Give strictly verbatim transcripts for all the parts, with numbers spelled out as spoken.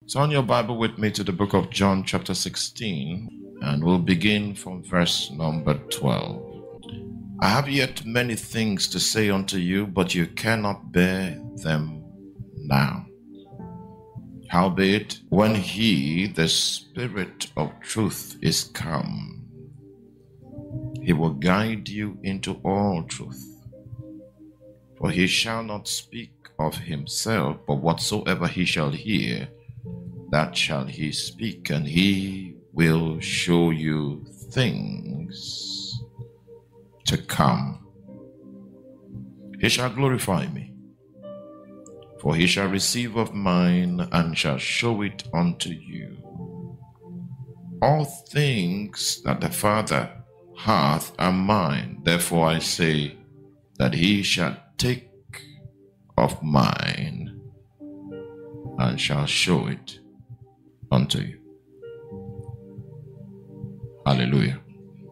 Turn your Bible with me to the book of John chapter sixteen, and we'll begin from verse number twelve. I have yet many things to say unto you, but you cannot bear them now. Howbeit, when he, the Spirit of truth, is come, he will guide you into all truth. For he shall not speak of himself, but whatsoever he shall hear, that shall he speak, and he will show you things to come. He shall glorify me, for he shall receive of mine, and shall show it unto you. All things that the Father hath are mine. Therefore I say that he shall take of mine, and shall show it unto you. Hallelujah.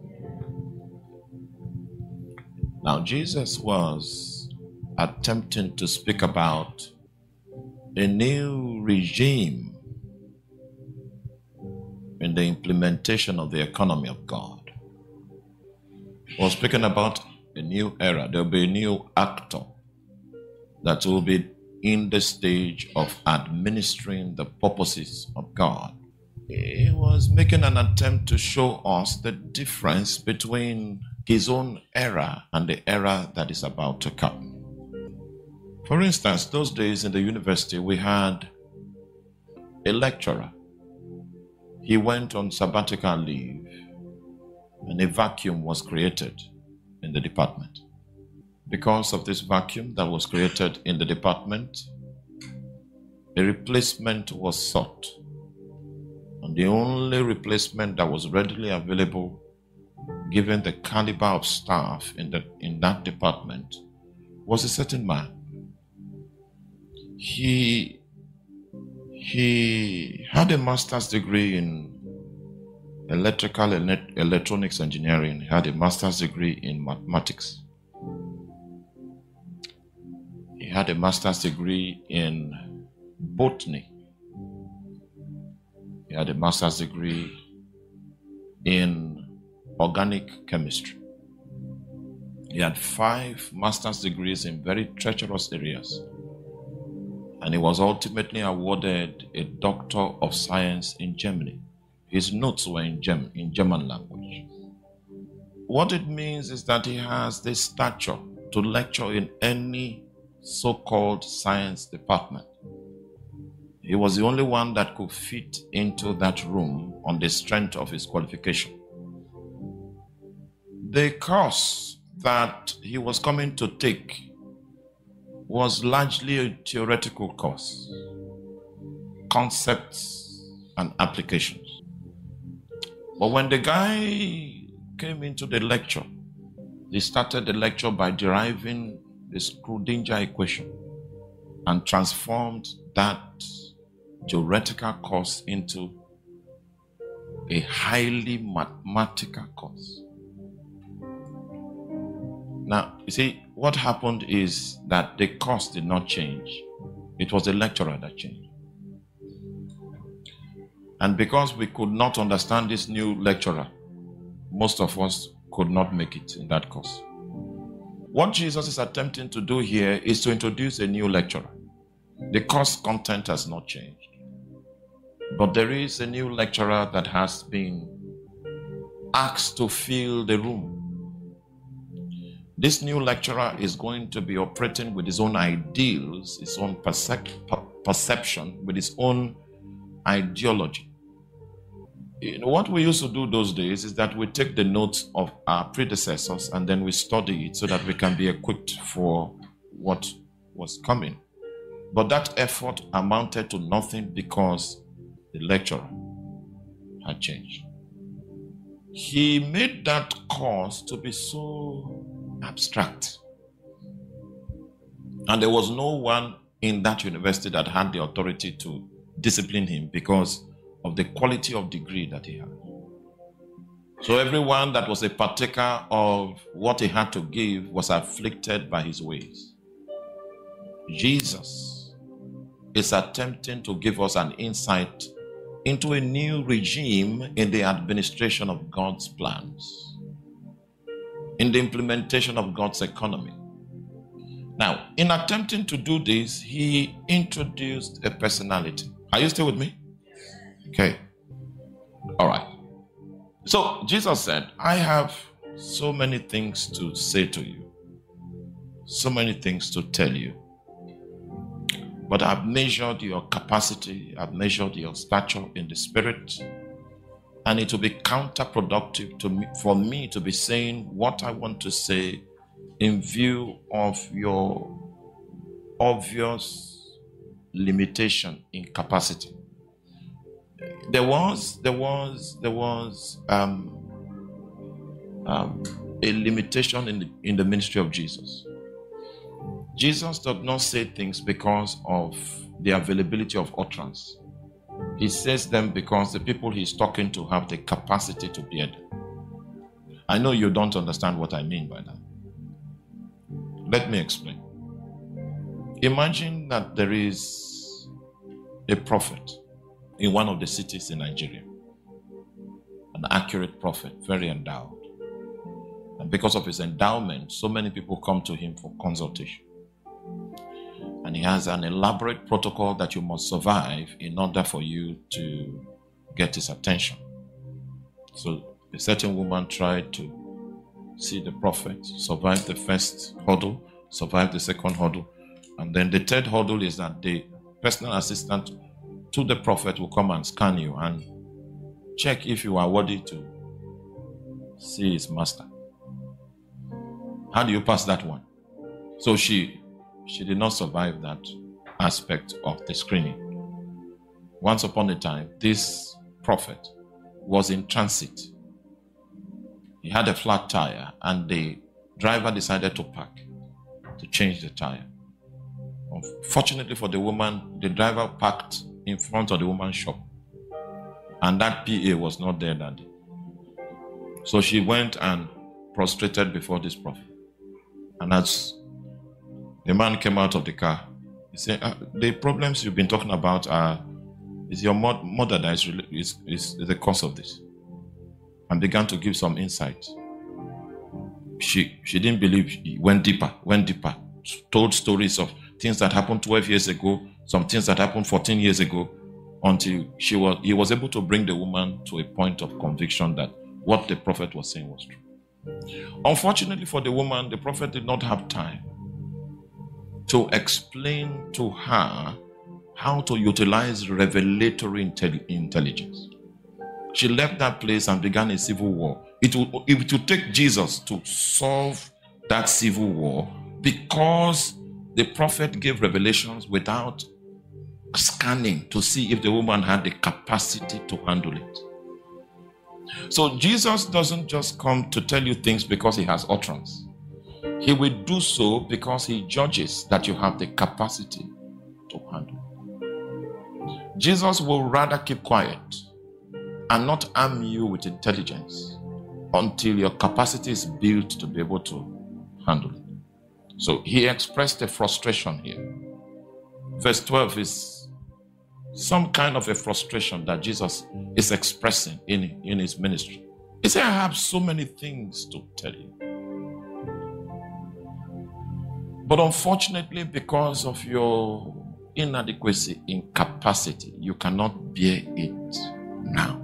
Now Jesus was attempting to speak about a new regime in the implementation of the economy of God. He was speaking about a new era. There will be a new actor that will be in the stage of administering the purposes of God. He was making an attempt to show us the difference between his own era and the era that is about to come. For instance, those days in the university, we had a lecturer. He went on sabbatical leave, and a vacuum was created in the department. Because of this vacuum that was created in the department, a replacement was sought. And the only replacement that was readily available, given the caliber of staff in, the, in that department, was a certain man. He, he had a master's degree in electrical and electronics engineering. He had a master's degree in mathematics. He had a master's degree in botany. He had a master's degree in organic chemistry. He had five master's degrees in very treacherous areas. And he was ultimately awarded a Doctor of Science in Germany. His notes were in, German, in German language. What it means is that he has the stature to lecture in any so-called science department. He was the only one that could fit into that room on the strength of his qualification. The course that he was coming to take was largely a theoretical course, concepts and applications. But when the guy came into the lecture, he started the lecture by deriving the Schrödinger equation and transformed that theoretical course into a highly mathematical course. Now, you see, what happened is that the course did not change. It was the lecturer that changed. And because we could not understand this new lecturer, most of us could not make it in that course. What Jesus is attempting to do here is to introduce a new lecturer. The course content has not changed. But there is a new lecturer that has been asked to fill the room. This new lecturer is going to be operating with his own ideals, his own percep- perception, with his own ideology. You know, what we used to do those days is that we take the notes of our predecessors and then we study it so that we can be equipped for what was coming. But that effort amounted to nothing because the lecturer had changed. He made that course to be so abstract. And there was no one in that university that had the authority to discipline him because of the quality of degree that he had. So everyone that was a partaker of what he had to give was afflicted by his ways. Jesus is attempting to give us an insight into a new regime in the administration of God's plans, in the implementation of God's economy. Now, in attempting to do this, he introduced a personality. Are you still with me? Okay. All right. So Jesus said, I have so many things to say to you, so many things to tell you. But I've measured your capacity, I've measured your stature in the spirit, and it will be counterproductive to me, for me to be saying what I want to say in view of your obvious limitation in capacity. There was, there was, there was um, um, a limitation in the, in the ministry of Jesus. Jesus does not say things because of the availability of utterance. He says them because the people he's talking to have the capacity to bear them. I know you don't understand what I mean by that. Let me explain. Imagine that there is a prophet in one of the cities in Nigeria. An accurate prophet, very endowed. And because of his endowment, so many people come to him for consultation. And he has an elaborate protocol that you must survive in order for you to get his attention. So a certain woman tried to see the prophet, survive the first hurdle, survive the second hurdle, and then the third hurdle is that the personal assistant to the prophet will come and scan you and check if you are worthy to see his master. How do you pass that one? So she She did not survive that aspect of the screening. Once upon a time, this prophet was in transit. He had a flat tire and the driver decided to park to change the tire. Fortunately for the woman, the driver parked in front of the woman's shop and that P A was not there that day. So she went and prostrated before this prophet. And as the man came out of the car, he said, uh, the problems you've been talking about are, is your mod- mother that is, is, is the cause of this. And began to give some insight. She, she didn't believe, she went deeper, went deeper, told stories of things that happened twelve years ago, some things that happened fourteen years ago, until she was, he was able to bring the woman to a point of conviction that what the prophet was saying was true. Unfortunately for the woman, the prophet did not have time to explain to her how to utilize revelatory intel- intelligence. She left that place and began a civil war. It would, it would take Jesus to solve that civil war because the prophet gave revelations without scanning to see if the woman had the capacity to handle it. So Jesus doesn't just come to tell you things because he has utterance. He will do so because he judges that you have the capacity to handle. Jesus will rather keep quiet and not arm you with intelligence until your capacity is built to be able to handle it. So he expressed a frustration here. Verse twelve is some kind of a frustration that Jesus is expressing in, in his ministry. He said, I have so many things to tell you. But unfortunately, because of your inadequacy in capacity, you cannot bear it now.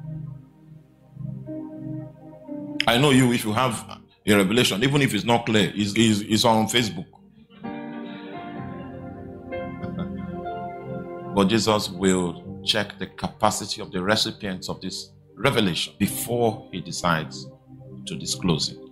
I know you, if you have a revelation, even if it's not clear, it's, it's, it's on Facebook. But Jesus will check the capacity of the recipients of this revelation before he decides to disclose it.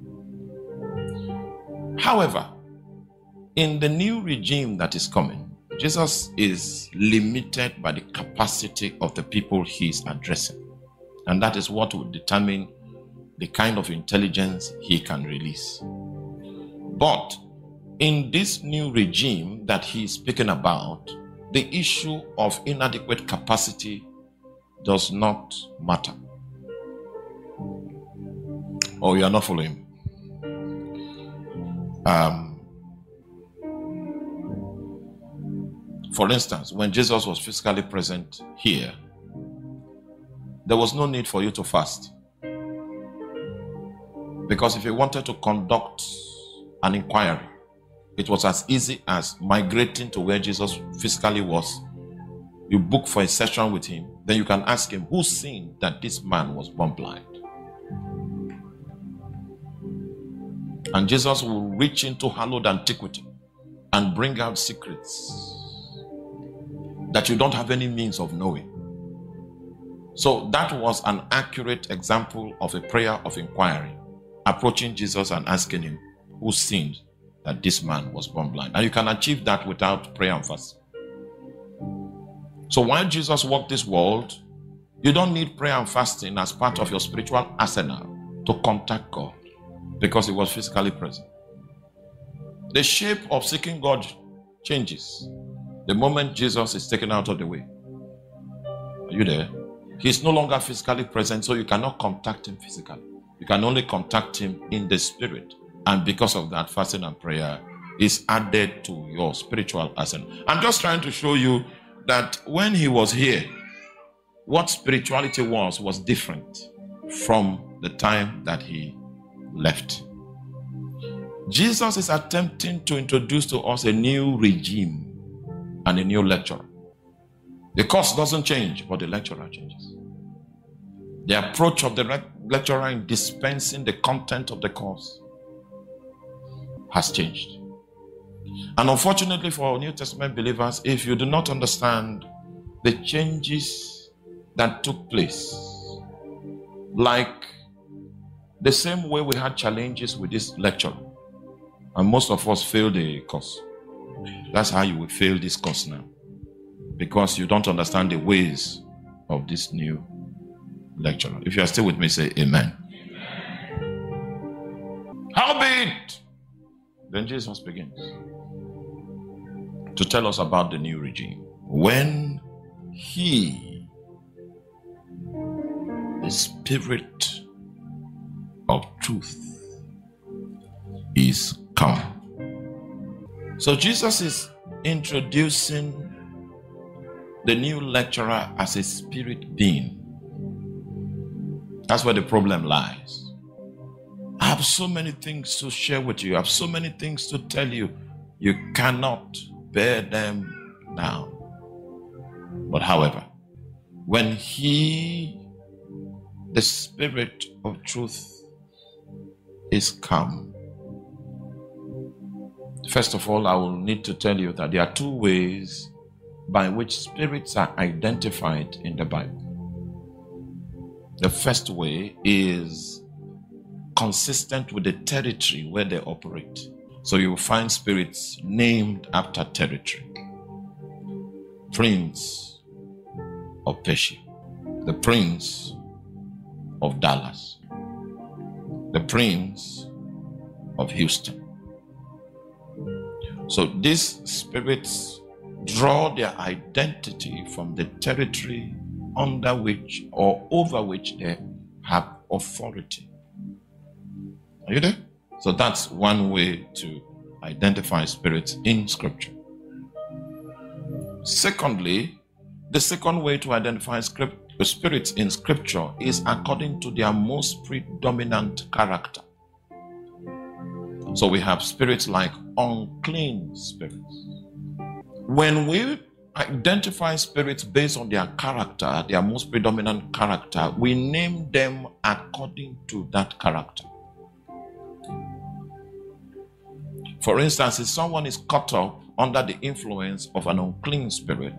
However, in the new regime that is coming, Jesus is limited by the capacity of the people he is addressing. And that is what will determine the kind of intelligence he can release. But in this new regime that he is speaking about, the issue of inadequate capacity does not matter. Oh, you are not following? Um, For instance, when Jesus was physically present here, there was no need for you to fast. Because if you wanted to conduct an inquiry, it was as easy as migrating to where Jesus physically was. You book for a session with him, then you can ask him, who sinned that this man was born blind? And Jesus will reach into hallowed antiquity and bring out secrets that you don't have any means of knowing. So that was an accurate example of a prayer of inquiry, approaching Jesus and asking him, who sinned that this man was born blind? And you can achieve that without prayer and fasting. So while Jesus walked this world, you don't need prayer and fasting as part of your spiritual arsenal to contact God, because he was physically present. The shape of seeking God changes the moment Jesus is taken out of the way. Are you there? He's no longer physically present, so you cannot contact him physically. You can only contact him in the spirit. And because of that, fasting and prayer is added to your spiritual arsenal. I'm just trying to show you that when he was here, what spirituality was, was different from the time that he left. Jesus is attempting to introduce to us a new regime and a new lecturer. The course doesn't change, but the lecturer changes. The approach of the lecturer in dispensing the content of the course has changed. And unfortunately for New Testament believers, if you do not understand the changes that took place, like the same way we had challenges with this lecturer, and most of us failed the course. That's how you will fail this course now, because you don't understand the ways of this new lecturer. If you are still with me, say amen. Amen. Howbeit, then Jesus begins to tell us about the new regime. When he, the Spirit of truth, is come. So Jesus is introducing the new lecturer as a spirit being. That's where the problem lies. I have so many things to share with you. I have so many things to tell you. You cannot bear them now. But however, when he, the Spirit of truth, is come, first of all, I will need to tell you that there are two ways by which spirits are identified in the Bible. The first way is consistent with the territory where they operate. So you will find spirits named after territory. Prince of Persia, the Prince of Dallas, the Prince of Houston. So these spirits draw their identity from the territory under which or over which they have authority. Are you there? So that's one way to identify spirits in Scripture. Secondly, the second way to identify script, spirits in Scripture is according to their most predominant character. So we have spirits like unclean spirits. When we identify spirits based on their character, their most predominant character, we name them according to that character. For instance, if someone is caught up under the influence of an unclean spirit,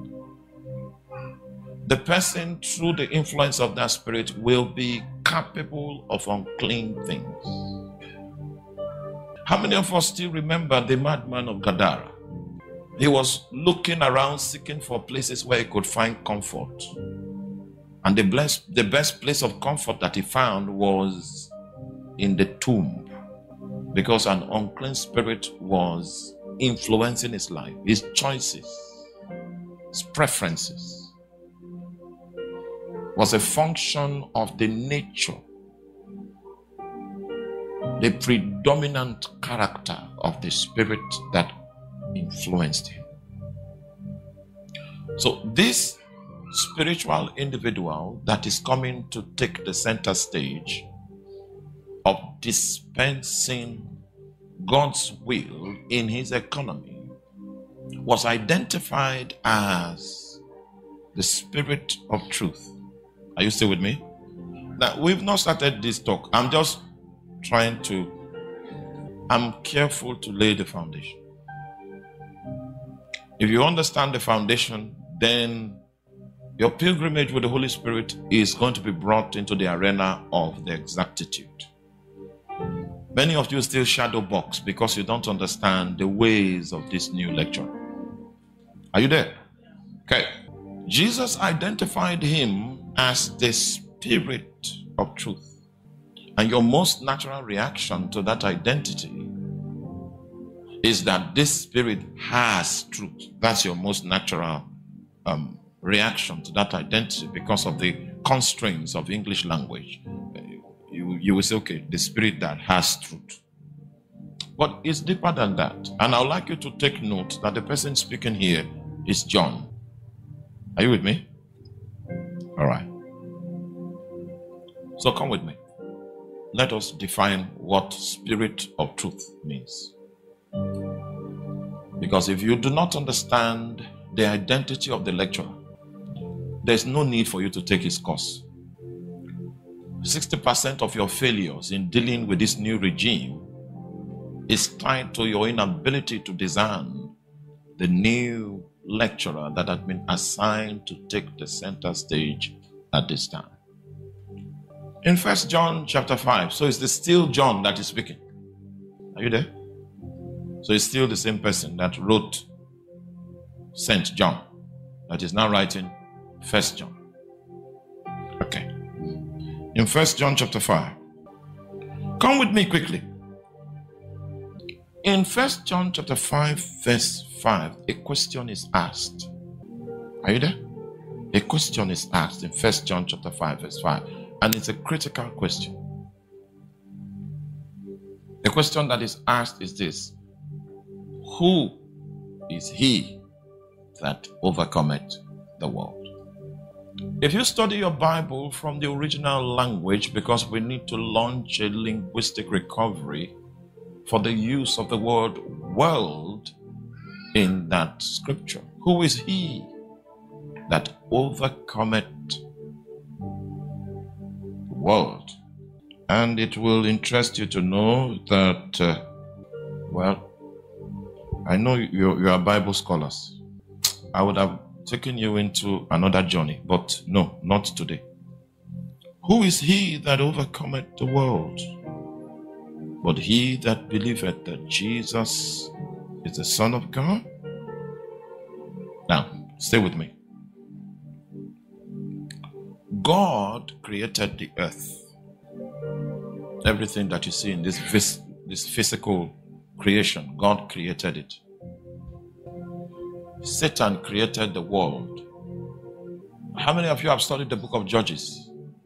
the person, through the influence of that spirit, will be capable of unclean things. How many of us still remember the madman of Gadara? He was looking around, seeking for places where he could find comfort. And the best, the best place of comfort that he found was in the tomb, because an unclean spirit was influencing his life, his choices, his preferences. Was a function of the nature, the predominant character of the spirit that influenced him. So this spiritual individual that is coming to take the center stage of dispensing God's will in his economy was identified as the Spirit of Truth. Are you still with me? Now, we've not started this talk. I'm just trying to, I'm careful to lay the foundation. If you understand the foundation, then your pilgrimage with the Holy Spirit is going to be brought into the arena of the exactitude. Many of you still shadow box because you don't understand the ways of this new lecture. Are you there? Okay. Jesus identified him as the Spirit of Truth. And your most natural reaction to that identity is that this Spirit has truth. That's your most natural um, reaction to that identity because of the constraints of English language. You, you will say, okay, the Spirit that has truth. But it's deeper than that. And I would like you to take note that the person speaking here is John. Are you with me? All right. So come with me. Let us define what Spirit of Truth means. Because if you do not understand the identity of the lecturer, there's no need for you to take his course. sixty percent of your failures in dealing with this new regime is tied to your inability to discern the new lecturer that had been assigned to take the center stage at this time. In First John chapter five, so it's the still John that is speaking. Are you there? So it's still the same person that wrote Saint John that is now writing First John. Okay. In First John chapter five. Come with me quickly. In First John chapter five, verse five, a question is asked. Are you there? A question is asked in First John chapter five, verse five. And it's a critical question. The question that is asked is this: who is he that overcometh the world? If you study your Bible from the original language, because we need to launch a linguistic recovery for the use of the word world in that scripture. Who is he that overcometh the world? And it will interest you to know that, uh, well, I know you, you are Bible scholars. I would have taken you into another journey, but no, not today. Who is he that overcometh the world? But he that believeth that Jesus is the Son of God. Now, stay with me. God created the earth. Everything that you see in this, vis- this physical creation, God created it. Satan created the world. How many of you have studied the book of Judges?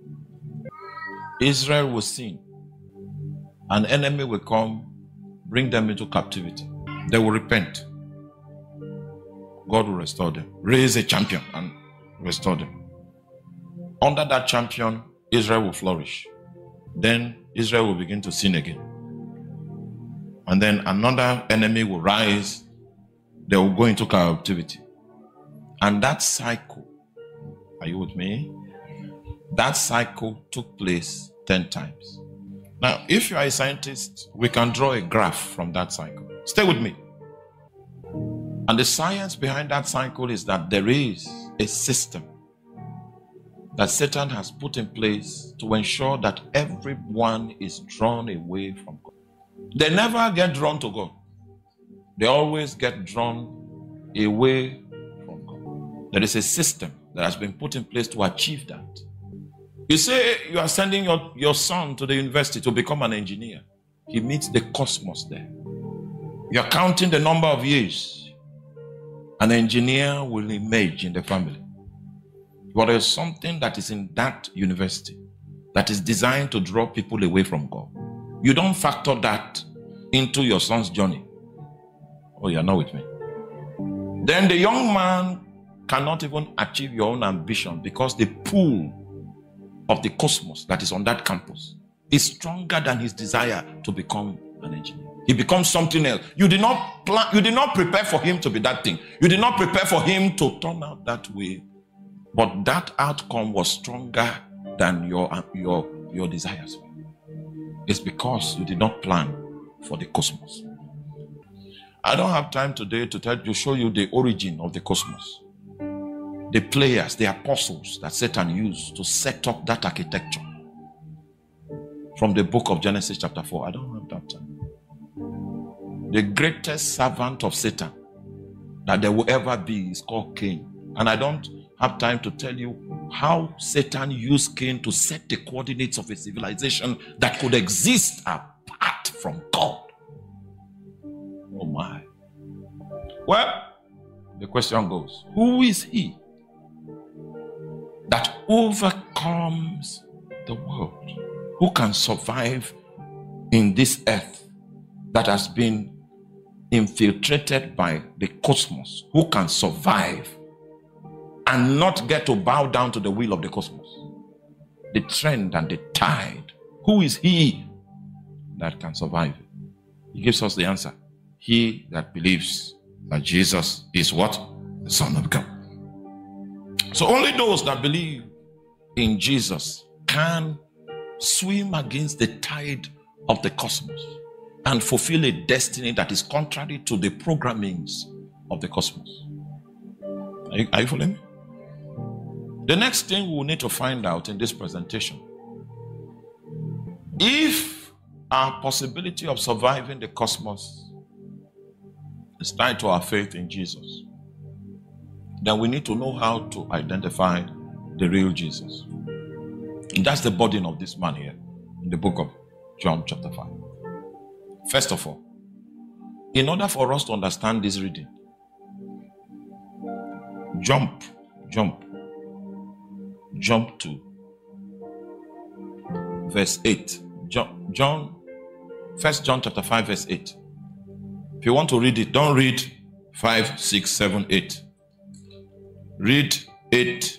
Israel will sin. An enemy will come, bring them into captivity. They will repent. God will restore them. Raise a champion and restore them. Under that champion, Israel will flourish. Then Israel will begin to sin again. And then another enemy will rise. They will go into captivity. And that cycle, are you with me? That cycle took place ten times. Now, if you are a scientist, we can draw a graph from that cycle. Stay with me. And the science behind that cycle is that there is a system that Satan has put in place to ensure that everyone is drawn away from God. They never get drawn to God. They always get drawn away from God. There is a system that has been put in place to achieve that. You say you are sending your, your son to the university to become an engineer. He meets the cosmos there. You are counting the number of years. An engineer will emerge in the family. But there is something that is in that university that is designed to draw people away from God. You don't factor that into your son's journey. Oh, you're not with me. Then the young man cannot even achieve your own ambition because the pull of the cosmos that is on that campus is stronger than his desire to become an engineer. He becomes something else. You did not plan, you did not prepare for him to be that thing. You did not prepare for him to turn out that way. But that outcome was stronger than your, your, your desires. It's because you did not plan for the cosmos. I don't have time today to tell you, show you the origin of the cosmos. The players, the apostles that Satan used to set up that architecture. From the book of Genesis chapter four. I don't have that time. The greatest servant of Satan that there will ever be is called Cain. And I don't have time to tell you how Satan used Cain to set the coordinates of a civilization that could exist apart from God. Oh my. Well, the question goes, who is he that overcomes the world? Who can survive in this earth that has been infiltrated by the cosmos? Who can survive and not get to bow down to the will of the cosmos, the trend and the tide? Who is he that can survive? He gives us the answer. He that believes that Jesus is what? The Son of God. So only those that believe in Jesus can swim against the tide of the cosmos and fulfill a destiny that is contrary to the programmings of the cosmos. Are you, are you following me? The next thing we will need to find out in this presentation, if our possibility of surviving the cosmos is tied to our faith in Jesus, then we need to know how to identify the real Jesus. And that's the burden of this man here in the book of John chapter five. First of all, in order for us to understand this reading, jump, jump, jump to verse eight. John, John, First John chapter five, verse eight. If you want to read it, don't read five, six, seven, eight. Read eight,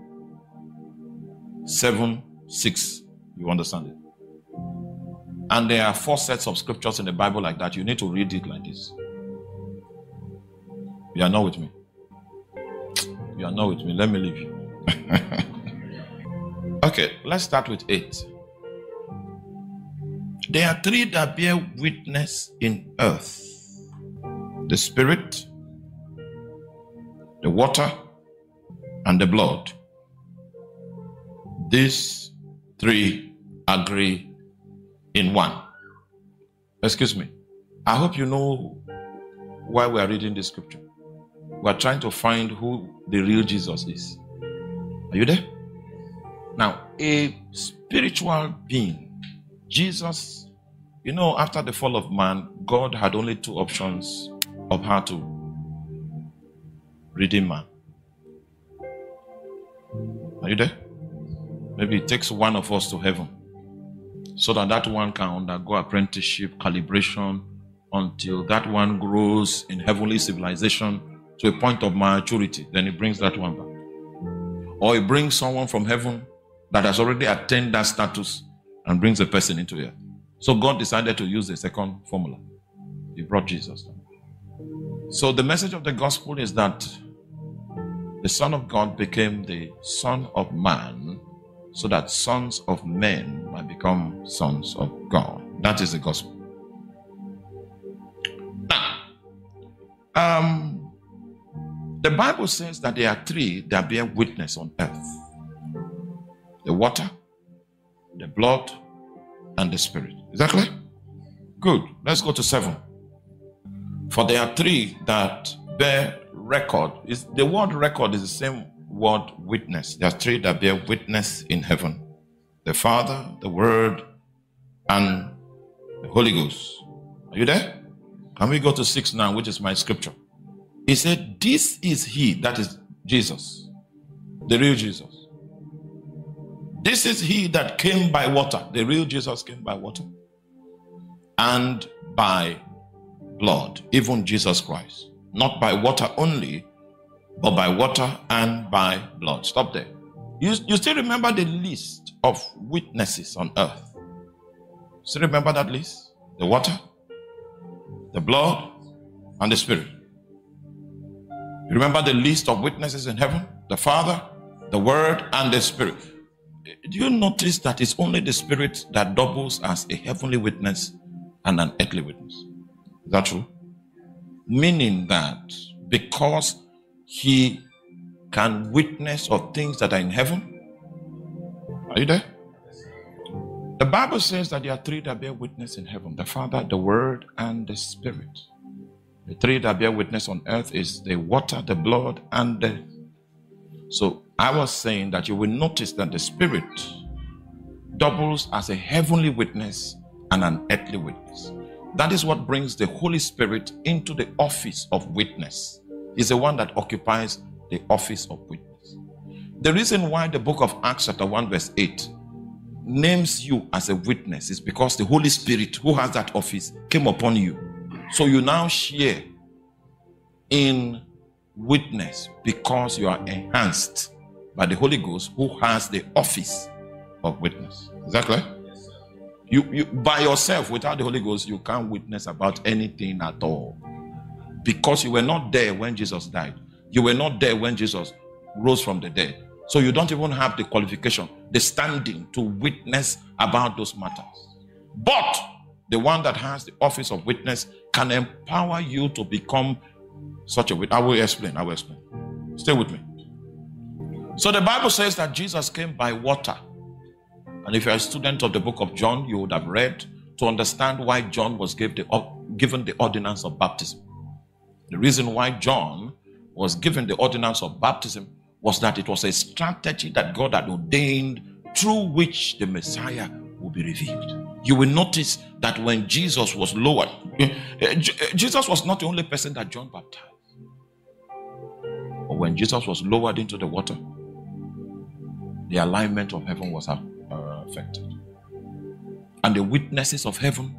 seven, six. You understand it? And there are four sets of scriptures in the Bible like that. You need to read it like this. You are not with me. You are not with me. Let me leave you. Okay, let's start with eight. There are three that bear witness in earth: the spirit, the water, and the blood. These three agree in one. Excuse me. I hope you know why we are reading this scripture. We are trying to find who the real Jesus is. Are you there? Now, a spiritual being, Jesus, you know, after the fall of man, God had only two options of how to redeem man. Are you there? Maybe it takes one of us to heaven so that that one can undergo apprenticeship, calibration, until that one grows in heavenly civilization to a point of maturity. Then he brings that one back. Or he brings someone from heaven that has already attained that status and brings a person into here. So God decided to use the second formula. He brought Jesus down. So the message of the gospel is that the Son of God became the Son of Man so that sons of men might become sons of God. That is the gospel. Now, um, the Bible says that there are three that bear witness on earth: the water, the blood, and the spirit. Is that clear? Good. Let's go to seven. For there are three that bear record. Is the word record is the same word witness. There are three that bear witness in heaven: the Father, the Word, and the Holy Ghost. Are you there? Can we go to six now, which is my scripture? He said, this is he, that is Jesus, the real Jesus. This is he that came by water. The real Jesus came by water and by blood, even Jesus Christ. Not by water only, but by water and by blood. Stop there. You, you still remember the list of witnesses on earth? Still remember that list? The water, the blood, and the Spirit. You remember the list of witnesses in heaven? The Father, the Word, and the Spirit. Do you notice that it's only the Spirit that doubles as a heavenly witness and an earthly witness? Is that true? Meaning that because he can witness of things that are in heaven. Are you there? The Bible says that there are three that bear witness in heaven: the Father, the Word, and the Spirit. The three that bear witness on earth is the water, the blood, and the... So I was saying that you will notice that the Spirit doubles as a heavenly witness and an earthly witness. That is what brings the Holy Spirit into the office of witness. He's the one that occupies the office of witness. The reason why the book of Acts chapter one verse eight names you as a witness is because the Holy Spirit, who has that office, came upon you. So you now share in witness because you are enhanced by the Holy Ghost, who has the office of witness. Is that clear? You, you by yourself, without the Holy Ghost, you can't witness about anything at all, because you were not there when Jesus died. You were not there when Jesus rose from the dead. So you don't even have the qualification, the standing to witness about those matters. But the one that has the office of witness can empower you to become such a witness. I will explain. I will explain. Stay with me. So the Bible says that Jesus came by water. And if you're a student of the book of John, you would have read to understand why John was given the, given the ordinance of baptism. The reason why John was given the ordinance of baptism was that it was a strategy that God had ordained through which the Messiah will be revealed. You will notice that when Jesus was lowered, Jesus was not the only person that John baptized. But when Jesus was lowered into the water, the alignment of heaven was uh, affected. And the witnesses of heaven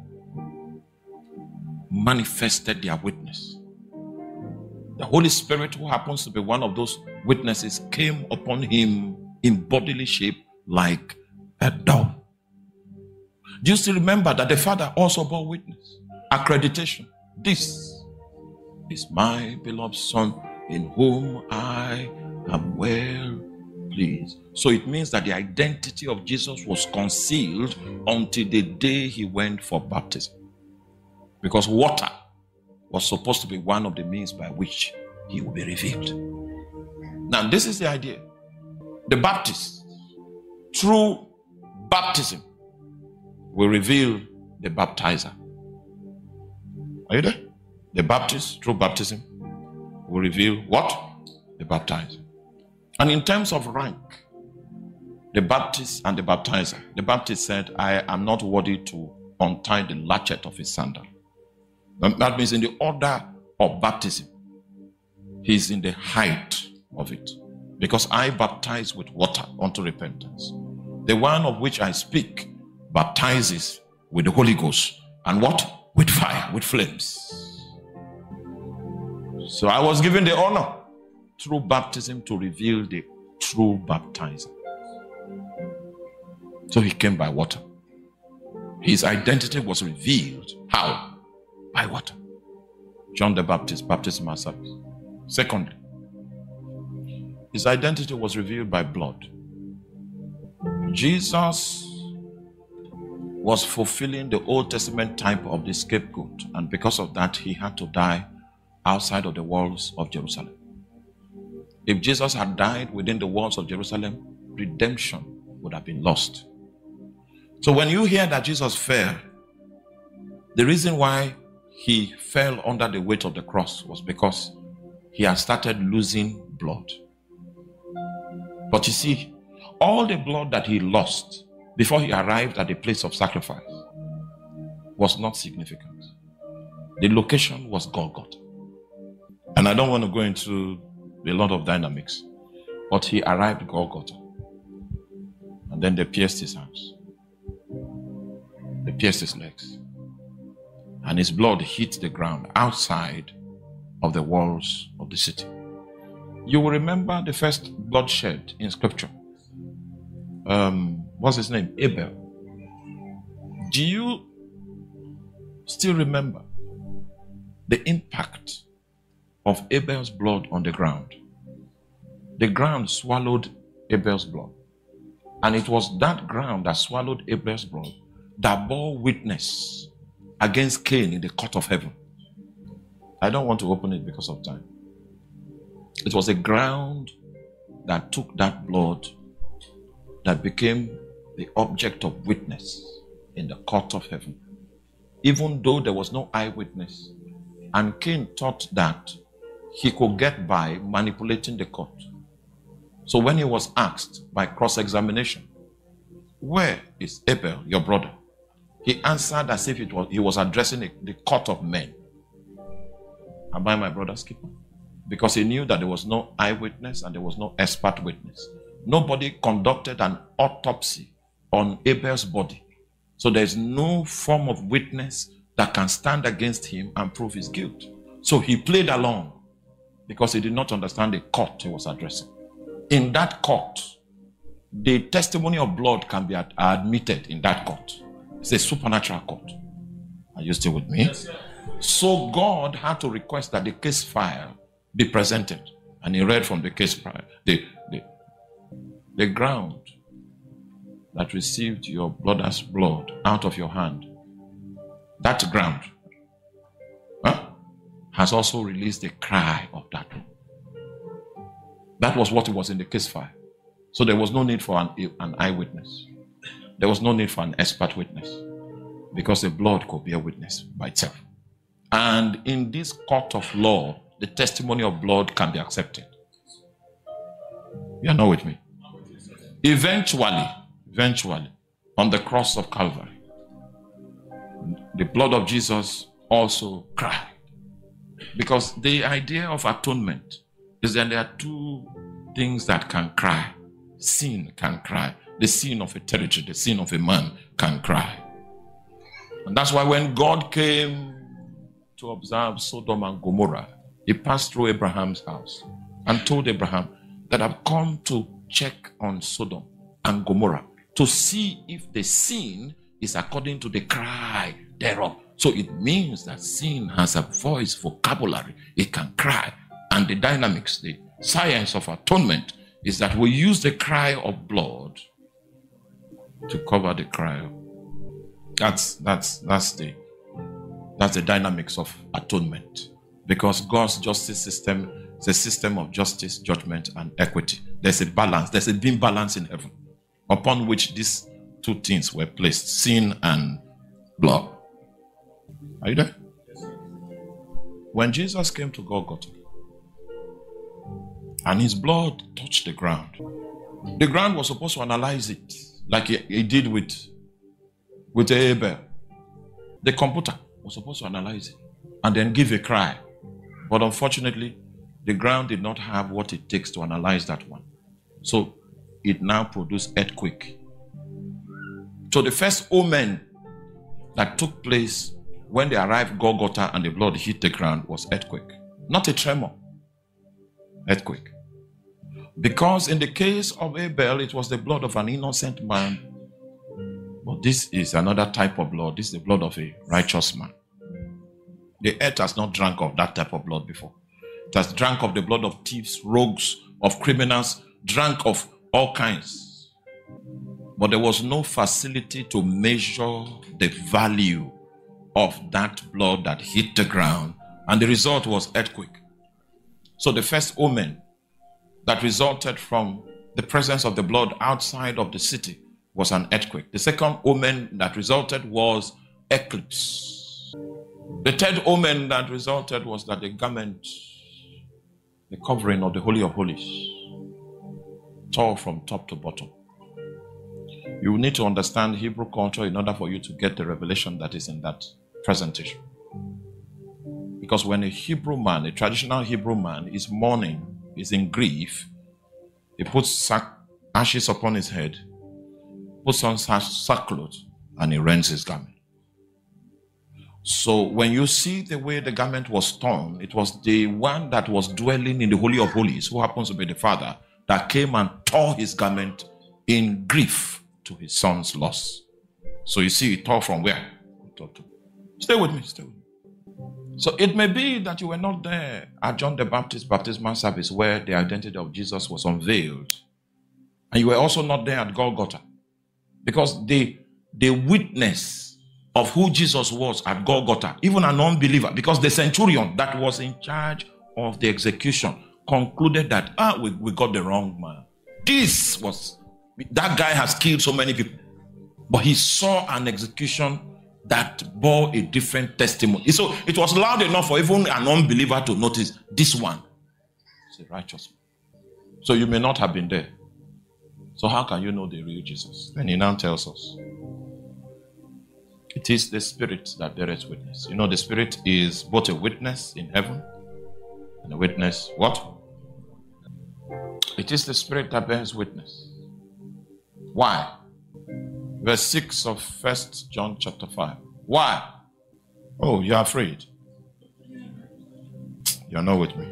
manifested their witness. The Holy Spirit, who happens to be one of those witnesses, came upon him in bodily shape like a dove. Do you still remember that the Father also bore witness? Accreditation. This is my beloved Son, in whom I am well pleased. So it means that the identity of Jesus was concealed until the day he went for baptism. Because water was supposed to be one of the means by which he will be revealed. Now, this is the idea. The Baptist, through baptism, will reveal the baptizer. Are you there? The Baptist, through baptism, will reveal what? The baptizer. And in terms of rank, the Baptist and the baptizer, the Baptist said, I am not worthy to untie the latchet of his sandal. That means in the order of baptism, he's in the height of it. Because I baptize with water unto repentance. The one of which I speak baptizes with the Holy Ghost. And what? With fire, with flames. So I was given the honor through baptism to reveal the true baptizer. So he came by water. His identity was revealed. How? By water. John the Baptist, baptismal service. Secondly, his identity was revealed by blood. Jesus was fulfilling the Old Testament type of the scapegoat, and because of that, he had to die outside of the walls of Jerusalem. If Jesus had died within the walls of Jerusalem, redemption would have been lost. So when you hear that Jesus fell, the reason why he fell under the weight of the cross was because he had started losing blood. But you see, all the blood that he lost before he arrived at the place of sacrifice was not significant. The location was Golgotha. And I don't want to go into a lot of dynamics, but he arrived at Golgotha. And then they pierced his hands. They pierced his legs. And his blood hit the ground outside of the walls of the city. You will remember the first bloodshed in scripture. Um, what's his name? Abel. Do you still remember the impact of Abel's blood on the ground? The ground swallowed Abel's blood. And it was that ground that swallowed Abel's blood that bore witness against Cain in the court of heaven. I don't want to open it because of time. It was a ground that took that blood that became the object of witness in the court of heaven. Even though there was no eyewitness, and Cain thought that he could get by manipulating the court. So when he was asked by cross-examination, where is Abel, your brother? He answered as if it was, he was addressing a, the court of men. Am I my brother's keeper? Because he knew that there was no eyewitness and there was no expert witness. Nobody conducted an autopsy on Abel's body. So there's no form of witness that can stand against him and prove his guilt. So he played along because he did not understand the court he was addressing. In that court, the testimony of blood can be ad- admitted in that court. It's a supernatural court. Are you still with me? Yes, sir. So God had to request that the case file be presented. And he read from the case file. The, the, the ground that received your brother's blood out of your hand, that ground huh, has also released the cry of that one. That was what was in the case file. So there was no need for an, an eyewitness. There was no need for an expert witness because the blood could be a witness by itself. And in this court of law, the testimony of blood can be accepted. You are not with me? Eventually, eventually, on the cross of Calvary, the blood of Jesus also cried. Because the idea of atonement is that there are two things that can cry. Sin can cry. The sin of a territory, the sin of a man can cry. And that's why when God came to observe Sodom and Gomorrah, he passed through Abraham's house and told Abraham that I've come to check on Sodom and Gomorrah to see if the sin is according to the cry thereof. So it means that sin has a voice, vocabulary. It can cry. And the dynamics, the science of atonement is that we use the cry of blood to cover the cry. That's that's that's the that's the dynamics of atonement. Because God's justice system is a system of justice, judgment, and equity. There's a balance. There's a beam balance in heaven upon which these two things were placed, sin and blood. Are you there? When Jesus came to Golgotha and his blood touched the ground, the ground was supposed to analyze it like he, he did with, with Abel. The computer was supposed to analyze it and then give a cry. But unfortunately, the ground did not have what it takes to analyze that one. So it now produced earthquake. So the first omen that took place when they arrived Golgotha and the blood hit the ground was earthquake. Not a tremor. Earthquake. Because in the case of Abel, it was the blood of an innocent man. But this is another type of blood. This is the blood of a righteous man. The earth has not drunk of that type of blood before. It has drunk of the blood of thieves, rogues, of criminals, drunk of all kinds. But there was no facility to measure the value of that blood that hit the ground. And the result was earthquake. So the first omen that resulted from the presence of the blood outside of the city was an earthquake. The second omen that resulted was eclipse. The third omen that resulted was that the garment, the covering of the Holy of Holies, tore from top to bottom. You need to understand Hebrew culture in order for you to get the revelation that is in that presentation. Because when a Hebrew man, a traditional Hebrew man, is mourning, is in grief, he puts sack, ashes upon his head, puts on sackcloth, and he rends his garment. So when you see the way the garment was torn, it was the one that was dwelling in the Holy of Holies, who happens to be the Father, that came and tore his garment in grief to his son's loss. So you see, it tore from where? Stay with me, stay with me. So it may be that you were not there at John the Baptist's baptismal service where the identity of Jesus was unveiled. And you were also not there at Golgotha. Because the, the witness of who Jesus was at Golgotha, even an unbeliever, because the centurion that was in charge of the execution concluded that, ah, we, we got the wrong man. This was, that guy has killed so many people. But he saw an execution that bore a different testimony. So it was loud enough for even an unbeliever to notice this one is a righteous man. So you may not have been there. So how can you know the real Jesus? Then he now tells us, it is the Spirit that beareth witness. You know, the Spirit is both a witness in heaven and a witness what? It is the Spirit that bears witness. Why? Verse six of First John chapter five. Why? Oh, you're afraid. You're not with me.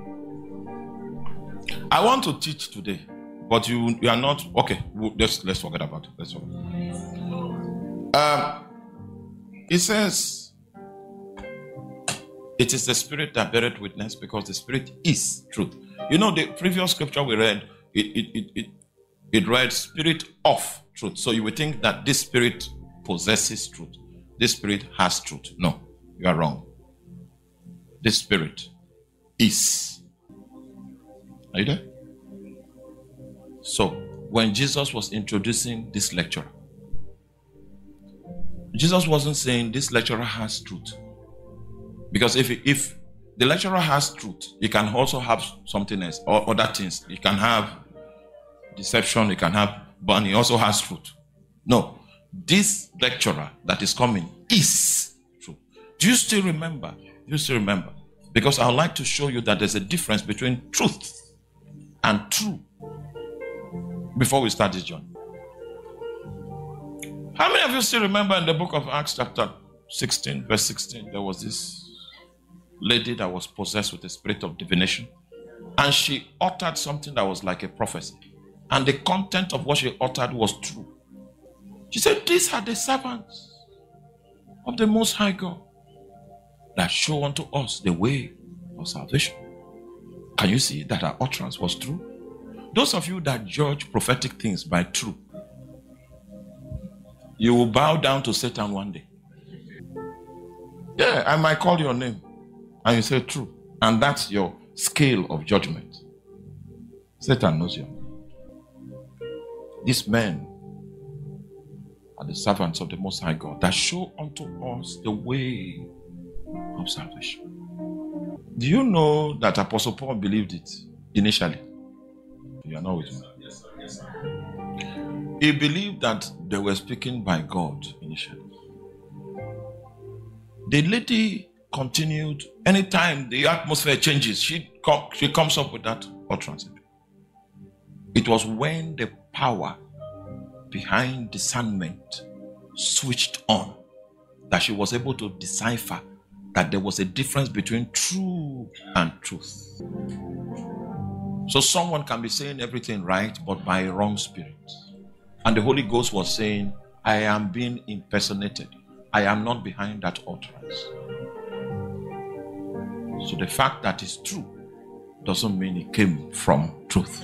I want to teach today, but you, you are not. Okay, let's, let's forget about it. Let's forget. Um, it says, it is the Spirit that beareth witness, because the Spirit is truth. You know, the previous scripture we read, it, it, it, it, it read Spirit of truth. So you would think that this Spirit possesses truth. This Spirit has truth. No, you are wrong. This Spirit is. Are you there? So, when Jesus was introducing this lecturer, Jesus wasn't saying this lecturer has truth. Because if, if the lecturer has truth, he can also have something else, or other things. He can have deception, he can have, but he also has truth. No, this lecturer that is coming is true. Do you still remember? Do you still remember? Because I would like to show you that there's a difference between truth and true before we start this journey. How many of you still remember in the book of Acts chapter sixteen, verse sixteen, there was this lady that was possessed with the spirit of divination, and she uttered something that was like a prophecy, and the content of what she uttered was true. She said, these are the servants of the Most High God that show unto us the way of salvation. Can you see that her utterance was true? Those of you that judge prophetic things by true, you will bow down to Satan one day. Yeah, I might call your name and you say true, and that's your scale of judgment. Satan knows you. These men are the servants of the Most High God that show unto us the way of salvation. Do you know that Apostle Paul believed it initially? You are not with me. Yes, sir. Yes, sir. He believed that they were speaking by God initially. The lady continued. Anytime the atmosphere changes, she, com- she comes up with that utterance. It was when the power behind discernment switched on that she was able to decipher that there was a difference between true and truth. So someone can be saying everything right, but by a wrong spirit. And the Holy Ghost was saying, I am being impersonated. I am not behind that utterance. So the fact that it's true doesn't mean it came from truth.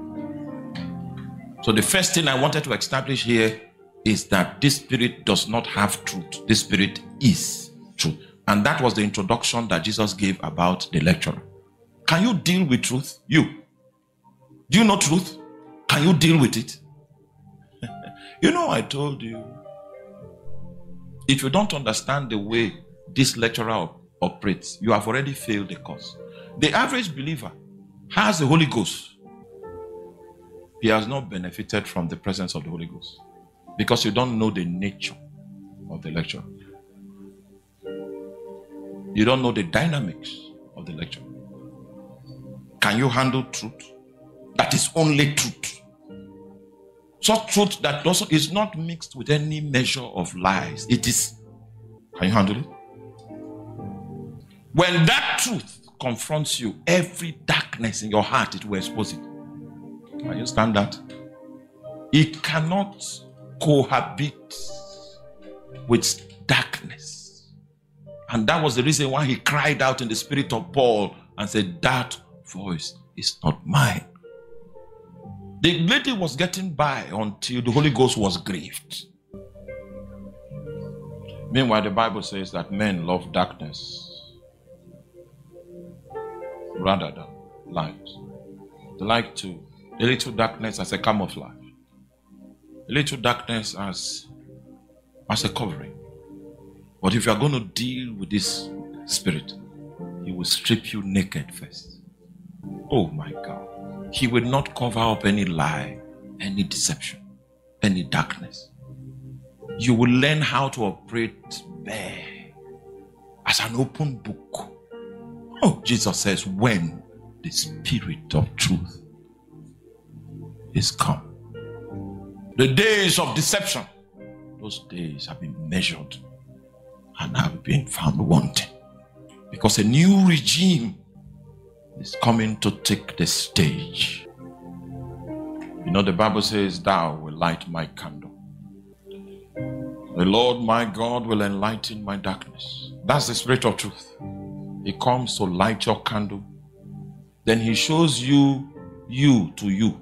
So the first thing I wanted to establish here is that this spirit does not have truth. This spirit is truth. And that was the introduction that Jesus gave about the lecturer. Can you deal with truth? You. Do you know truth? Can you deal with it? You know, I told you, if you don't understand the way this lecturer op- operates, you have already failed the course. The average believer has the Holy Ghost. He has not benefited from the presence of the Holy Ghost because you don't know the nature of the lecturer. You don't know the dynamics of the lecturer. Can you handle truth? That is only truth. Such truth that also is not mixed with any measure of lies. It is. Can you handle it? When that truth confronts you, every darkness in your heart, it will expose it. Can you understand that? It cannot cohabit with darkness. And that was the reason why he cried out in the spirit of Paul and said, that voice is not mine. The lady was getting by until the Holy Ghost was grieved. Meanwhile, the Bible says that men love darkness rather than light. They like to, a little darkness as a camouflage. A little darkness as, as a covering. But if you are going to deal with this spirit, he will strip you naked first. Oh my God. He will not cover up any lie, any deception, any darkness. You will learn how to operate bare as an open book. Oh, Jesus says, when the Spirit of truth is come. The days of deception, those days have been measured and have been found wanting. Because a new regime is coming to take the stage. You know, the Bible says, thou will light my candle. The Lord my God will enlighten my darkness. That's the Spirit of truth. He comes to light your candle. Then he shows you, you to you.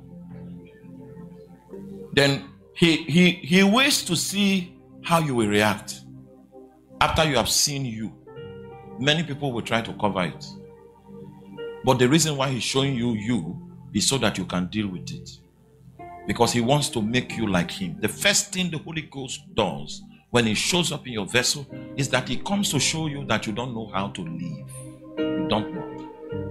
Then he, he, he waits to see how you will react. After you have seen you, many people will try to cover it. But the reason why he's showing you you is so that you can deal with it. Because he wants to make you like him. The first thing the Holy Ghost does when he shows up in your vessel is that he comes to show you that you don't know how to live. You don't know.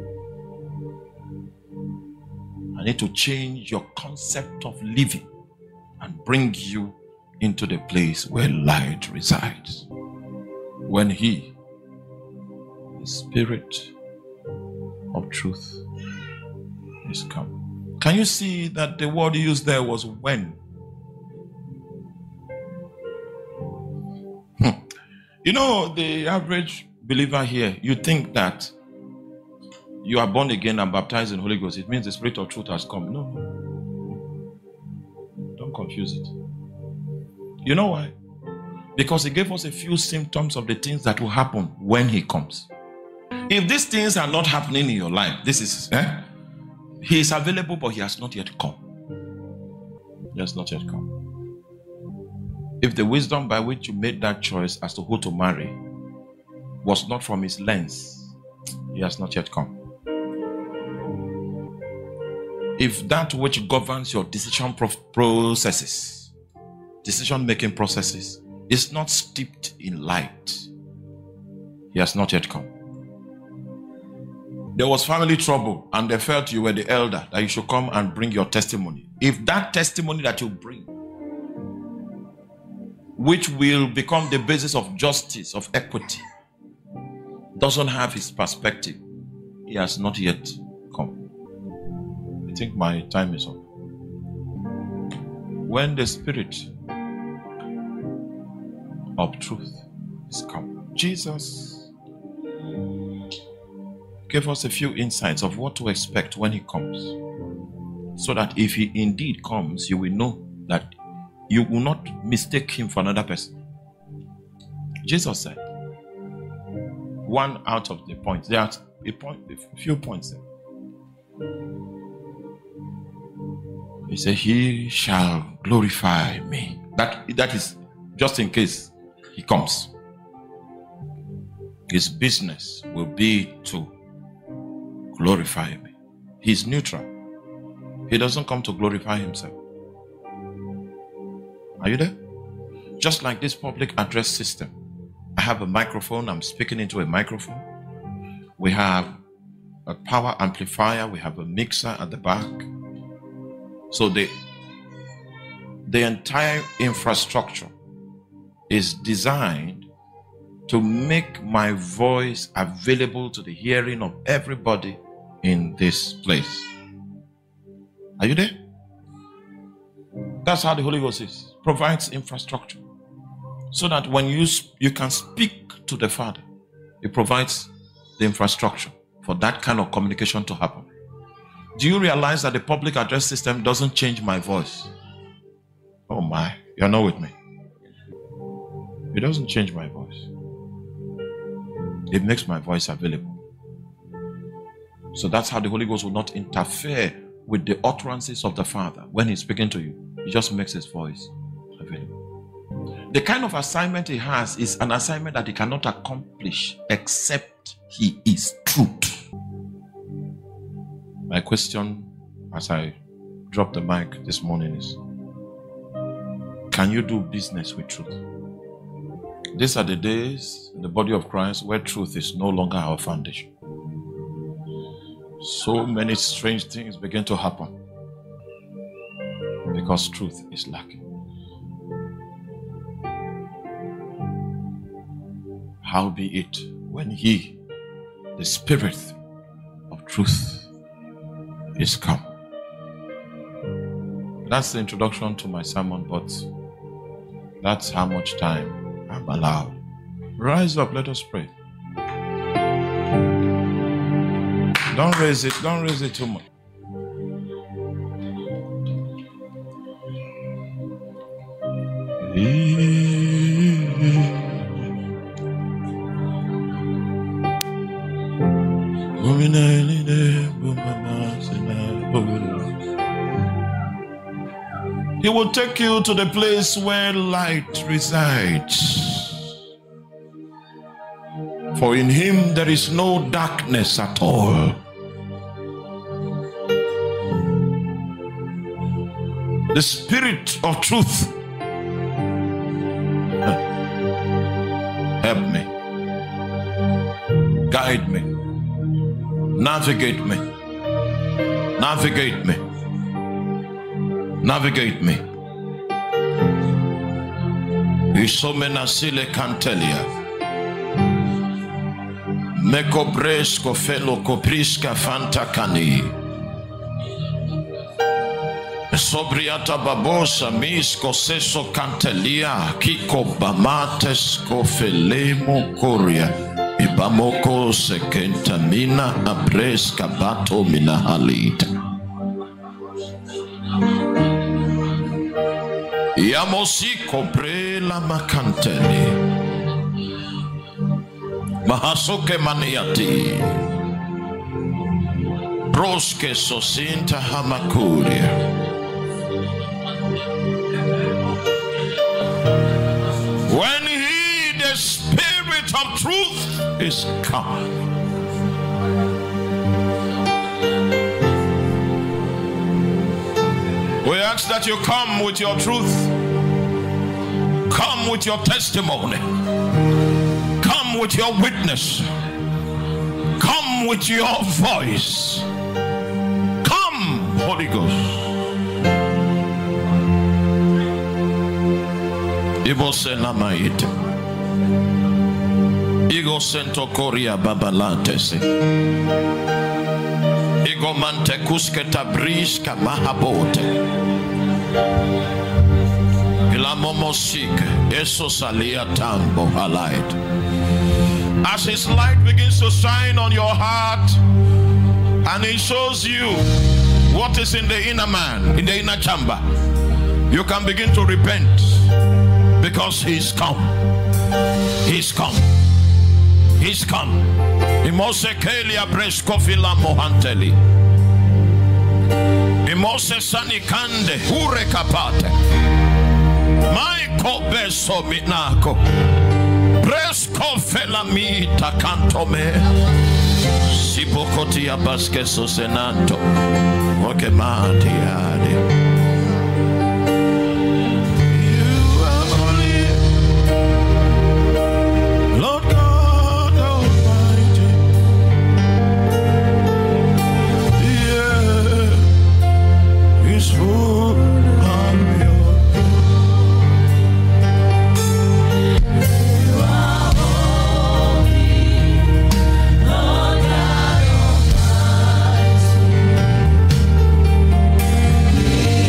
I need to change your concept of living and bring you into the place where light resides. When he, the Spirit of truth, is come. Can you see that the word used there was when? Hmm. You know, the average believer here, you think that you are born again and baptized in the Holy Ghost. It means the Spirit of truth has come. No, no. Don't confuse it. You know why? Because he gave us a few symptoms of the things that will happen when he comes. If these things are not happening in your life, this is, eh? He is available, but he has not yet come. He has not yet come. If the wisdom by which you made that choice as to who to marry was not from his lens, he has not yet come. If that which governs your decision processes, decision-making processes, is not steeped in light, he has not yet come. There was family trouble and they felt you were the elder, that you should come and bring your testimony. If that testimony that you bring, which will become the basis of justice, of equity, doesn't have his perspective, he has not yet come. I think my time is up. When the Spirit of truth is come, Jesus gave us a few insights of what to expect when he comes, so that if he indeed comes, you will know that you will not mistake him for another person. Jesus said, one out of the points, there are a, point, a few points there. He said, he shall glorify me. That, that is just in case he comes. His business will be to glorify me. He's neutral. He doesn't come to glorify himself. Are you there? Just like this public address system. I have a microphone. I'm speaking into a microphone. We have a power amplifier. We have a mixer at the back. So the, the entire infrastructure is designed to make my voice available to the hearing of everybody in this place. Are you there? That's how the Holy Ghost is. Provides infrastructure. So that when you, you can speak to the Father, it provides the infrastructure for that kind of communication to happen. Do you realize that the public address system doesn't change my voice? Oh my, you're not with me. It doesn't change my voice. It makes my voice available. So that's how the Holy Ghost will not interfere with the utterances of the Father when he's speaking to you. He just makes his voice available. The kind of assignment he has is an assignment that he cannot accomplish except he is truth. My question as I drop the mic this morning is, can you do business with truth? These are the days in the body of Christ where truth is no longer our foundation. So many strange things begin to happen because truth is lacking. Howbeit, when he, the Spirit of truth, is come. That's the introduction to my sermon, but that's how much time I'm allowed. Rise up, let us pray. Don't raise it, don't raise it too much. He will take you to the place where light resides. For in him there is no darkness at all. The Spirit of truth. Help me. Guide me. Navigate me. Navigate me. Navigate me. Isomena sile cantelia. Meko bresko felo kopriska fantakani. Sobriata babosa misko seso cantelia kiko bamates kofelemo koria ibamoko sekentamina abreska bato mina halita yamosi kobre la makanteli mahasoke maniati broske sosinta hamakuria. When he, the Spirit of truth, is come. We ask that you come with your truth. Come with your testimony. Come with your witness. Come with your voice. Come, Holy Ghost. Ibo senamait. Igo sento koria babalatese. Igo mante kusketa briska mahabote. Ila momosik eso salia tambo halait. As his light begins to shine on your heart, and he shows you what is in the inner man, in the inner chamber, you can begin to repent. Because he's come. He's come. He's come. Imose kelia breskofila mohanteli. Imose sanikande hure kapate. Maiko beso minako. Breskofela mita kantome. Sibokoti abaskeso senanto. Oke mati ade. Yeah.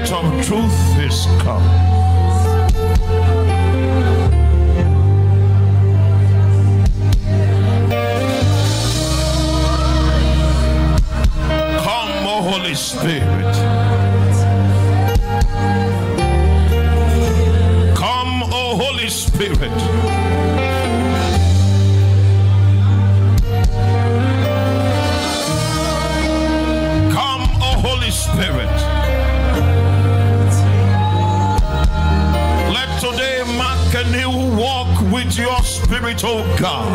Spirit of truth is come. Come, O Holy Spirit. Come, O Holy Spirit. Spirit. Let today mark a new walk with your Spirit, oh God.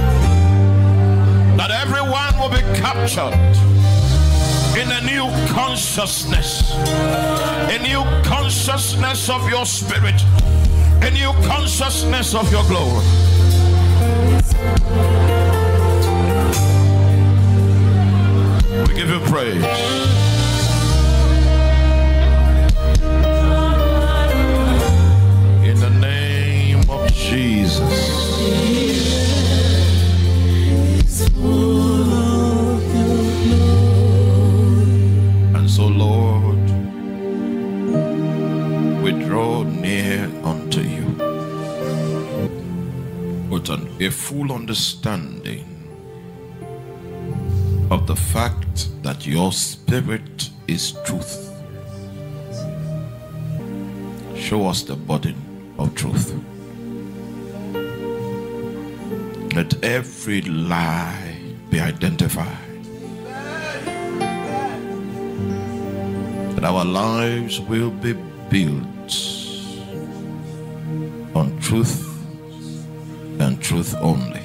That everyone will be captured in a new consciousness, a new consciousness of your Spirit, a new consciousness of your glory. We give you praise. Jesus. And so, Lord, we draw near unto you with an, a full understanding of the fact that your Spirit is truth. Show us the burden of truth. Let every lie be identified. That our lives will be built on truth and truth only.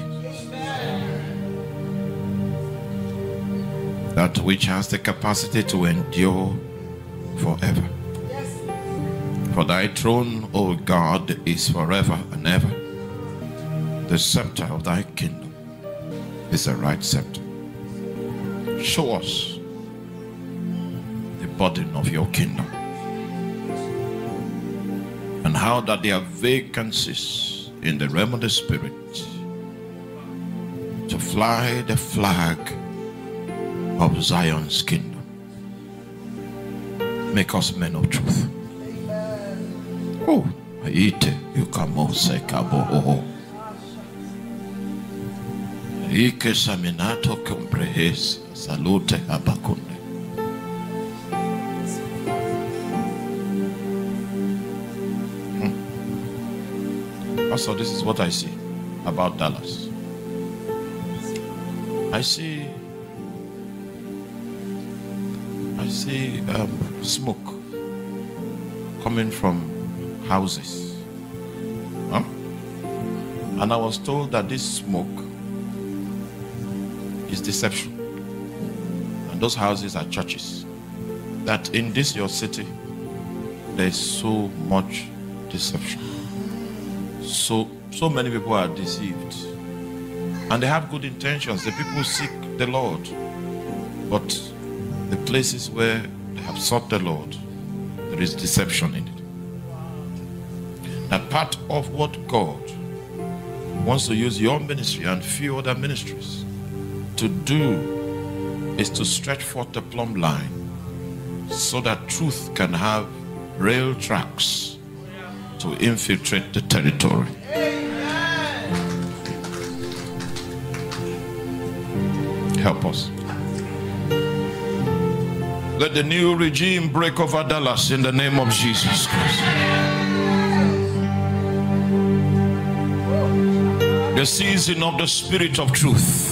That which has the capacity to endure forever. For thy throne, O God, is forever and ever. The scepter of thy kingdom is a right scepter. Show us the burden of your kingdom and how that there are vacancies in the realm of the Spirit to fly the flag of Zion's kingdom. Make us men of truth. Oh, Ite Yukamose Kabo. Ike Saminato Comprehes Salute Abakunde. Hmm. Also, this is what I see about Dallas. I see I see um, smoke coming from houses. Huh? And I was told that this smoke is deception. And those houses are churches. That in this your city, there's so much deception. So so many people are deceived. And they have good intentions. The people seek the Lord. But the places where they have sought the Lord, there is deception in it. That part of what God wants to use your ministry and few other ministries to do is to stretch forth the plumb line so that truth can have rail tracks to infiltrate the territory. Help us. Let the new regime break over Dallas in the name of Jesus Christ. The season of the Spirit of truth.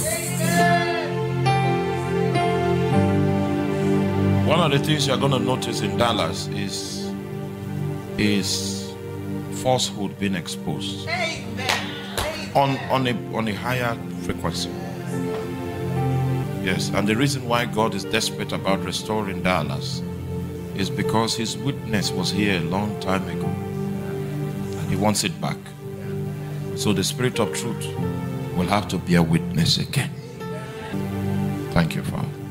One of the things you're going to notice in Dallas is, is falsehood being exposed on, on, a, on a higher frequency. Yes, and the reason why God is desperate about restoring Dallas is because his witness was here a long time ago. And he wants it back. So the Spirit of truth will have to be a witness again. Thank you, Father.